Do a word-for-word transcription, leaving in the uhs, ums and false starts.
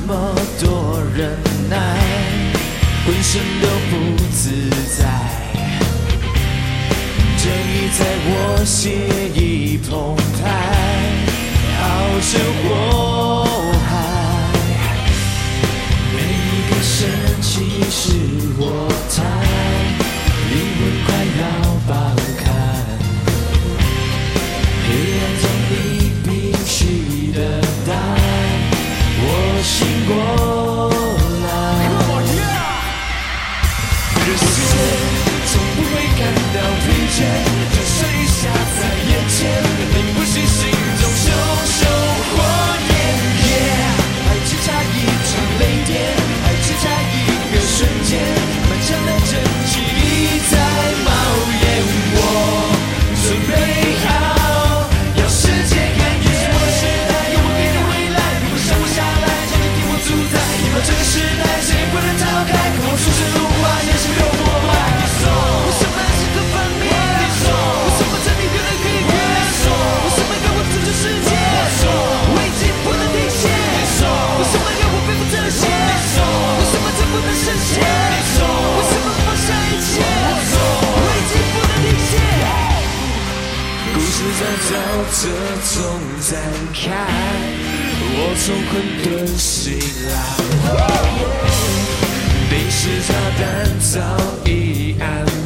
么多忍耐，浑身都不自在。正义在我血液澎湃，好生活海。每一个神奇是我猜，灵魂快要爆开。黑暗中你必须等待，我醒过来。热血从不会感到疲倦，就剩下在眼前，你不是心中熊熊火焰。Yeah， 爱只差一场雷电，爱只差一个瞬间，漫长的真气已在冒烟。我准备好，要世界看见我的时代，有我给的未来，你不想活下来，请你替我主宰。引爆这个时代，谁也不能逃开，跟我出神入化，眼神被我破坏。你说，为什么是个方面？你说，为什么这里越来越远？你说，为什么要我拯救世界？我说，我已经不能停歇。你说，为什么要我背负这些？你说，为什么这不能实现？你说，为什么放下一切？我说，我已经不能停歇。故事在照着总展开，我从混沌醒来，定时炸弹早已安排。